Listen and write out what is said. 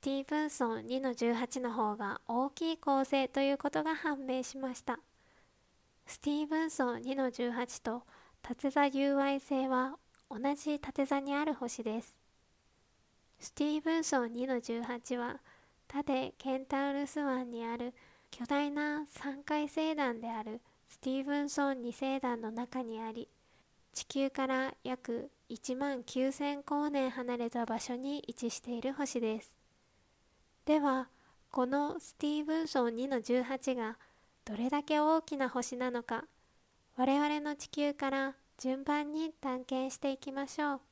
ティーブンソン2-18の方が大きい恒星ということが判明しました。スティーブンソン2-18と縦座友愛星は同じ縦座にある星です。スティーブンソン2-18は他でケンタウルス湾にある巨大な三回星団であるスティーブンソン2星団の中にあり、地球から約19000光年離れた場所に位置している星です。では、このスティーブンソン2-18がどれだけ大きな星なのか、我々の地球から順番に探検していきましょう。